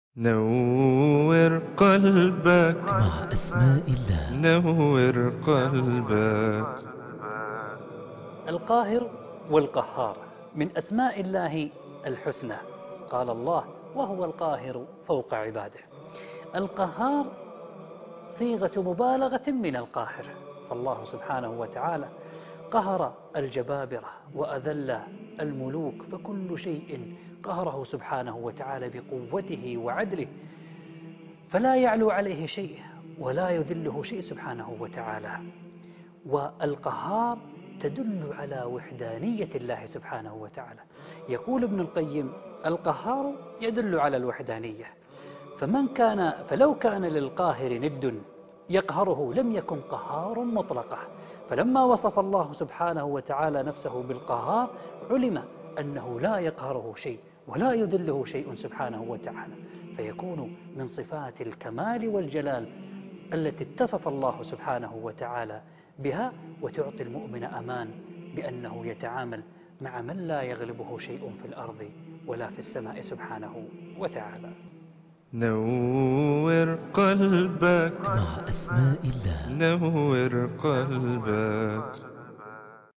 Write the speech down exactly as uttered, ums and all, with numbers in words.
نور قلبك مع أسماء الله. نور قلبك. القاهر والقهار من أسماء الله الحسنى. قال الله: وهو القاهر فوق عباده. القهار صيغة مبالغة من القاهر، فالله سبحانه وتعالى قهر الجبابرة وأذل الملوك، فكل شيء قهره سبحانه وتعالى بقوته وعدله، فلا يعلو عليه شيء ولا يذله شيء سبحانه وتعالى. والقهار تدل على وحدانية الله سبحانه وتعالى. يقول ابن القيم: القهار يدل على الوحدانية، فمن كان فلو كان للقاهر ند يقهره لم يكن قهار مطلقة. فلما وصف الله سبحانه وتعالى نفسه بالقهار علم أنه لا يقهره شيء ولا يذله شيء سبحانه وتعالى، فيكون من صفات الكمال والجلال التي اتصف الله سبحانه وتعالى بها، وتعطي المؤمن أمان بأنه يتعامل مع من لا يغلبه شيء في الأرض ولا في السماء سبحانه وتعالى. نور قلبك مع أسماء الله. نور قلبك.